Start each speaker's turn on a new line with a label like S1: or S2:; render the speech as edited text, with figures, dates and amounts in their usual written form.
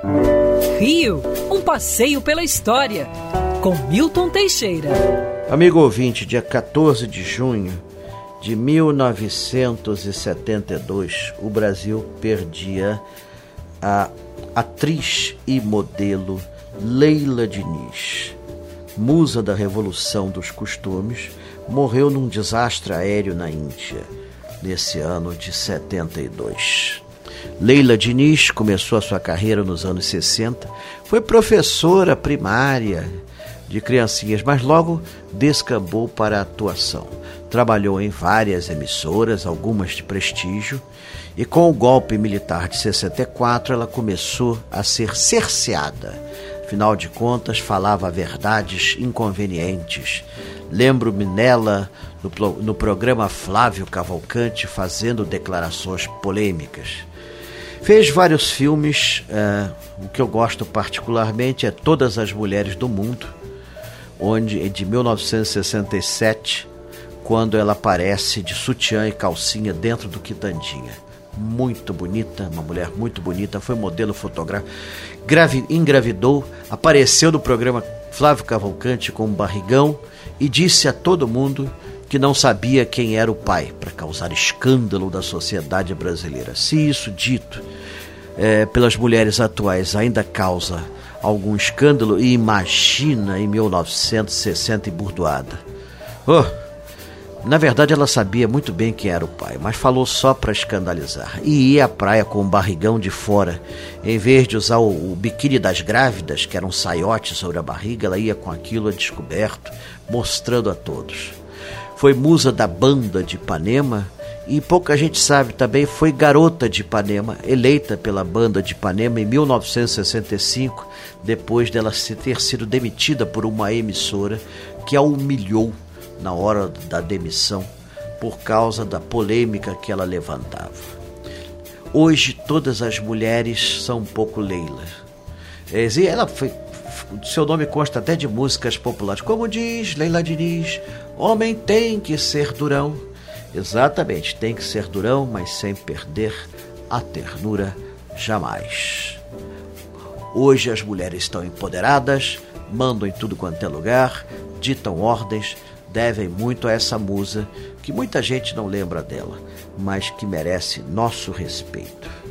S1: Rio, um passeio pela história, com Milton Teixeira.
S2: Amigo ouvinte, dia 14 de junho de 1972, o Brasil perdia a atriz e modelo Leila Diniz, musa da Revolução dos Costumes, morreu num desastre aéreo na Índia, nesse ano de 72. Leila Diniz começou a sua carreira nos anos 60, foi professora primária de criancinhas, mas logo descambou para a atuação. Trabalhou em várias emissoras, algumas de prestígio, e com o golpe militar de 64 ela começou a ser cerceada. Afinal de contas, falava verdades inconvenientes. Lembro-me nela no programa Flávio Cavalcante fazendo declarações polêmicas. Fez vários filmes, o que eu gosto particularmente é Todas as Mulheres do Mundo, onde de 1967, quando ela aparece de sutiã e calcinha dentro do Quitandinha. Muito bonita, uma mulher muito bonita, foi modelo fotográfico, engravidou, apareceu no programa Flávio Cavalcante com um barrigão e disse a todo mundo que não sabia quem era o pai, para causar escândalo da sociedade brasileira. Se isso dito pelas mulheres atuais ainda causa algum escândalo, e imagina em 1960 emburdoada. Na verdade ela sabia muito bem quem era o pai, mas falou só para escandalizar. E ia à praia com o barrigão de fora. Em vez de usar o biquíni das grávidas, que era um saiote sobre a barriga, ela ia com aquilo a descoberto, mostrando a todos. Foi musa da Banda de Ipanema e pouca gente sabe também, foi garota de Ipanema, eleita pela Banda de Ipanema em 1965, depois dela ter sido demitida por uma emissora que a humilhou na hora da demissão por causa da polêmica que ela levantava. Hoje todas as mulheres são um pouco Leila. Ela foi, seu nome consta até de músicas populares, como diz Leila Diniz, homem tem que ser durão. Exatamente, tem que ser durão, mas sem perder a ternura jamais. Hoje as mulheres estão empoderadas, mandam em tudo quanto é lugar, ditam ordens, devem muito a essa musa que muita gente não lembra dela, mas que merece nosso respeito.